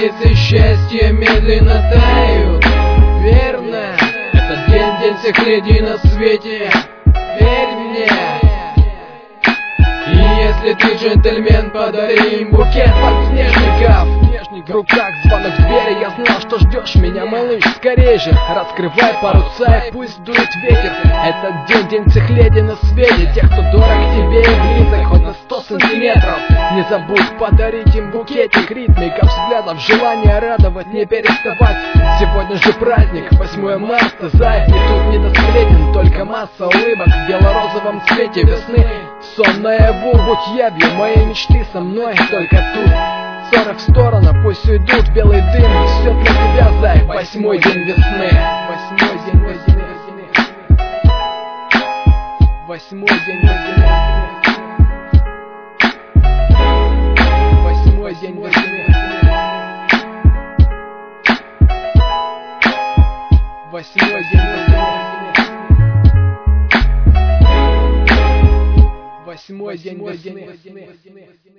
Крупицы счастья медленно тают. Верно, этот день всех людей на свете. Верь мне. И если ты джентльмен, подари им букет подснежников. В руках звонок в двери, я знал, что ждешь меня, малыш. Скорей же, раскрывай паруса и пусть дует ветер. Этот день всех леди на свете, тех, кто дорог тебе и близок, хоть на 100 сантиметров. Не забудь подарить им букетик ритмиков, взглядов, желание радовать, не переставать. Сегодня же праздник, 8 марта, зай, и тут не до сплетен, только масса улыбок в белорозовом цвете весны. Сон наяву, будь явью, мои мечты со мной только тут. Ссоры в сторону, пусть уйдут, белый дым, все для тебя, зай, 8-й день весны. 8-й день весны. 8-й день весны. 8-й день весны. 8-й день весны. 8-й день весны.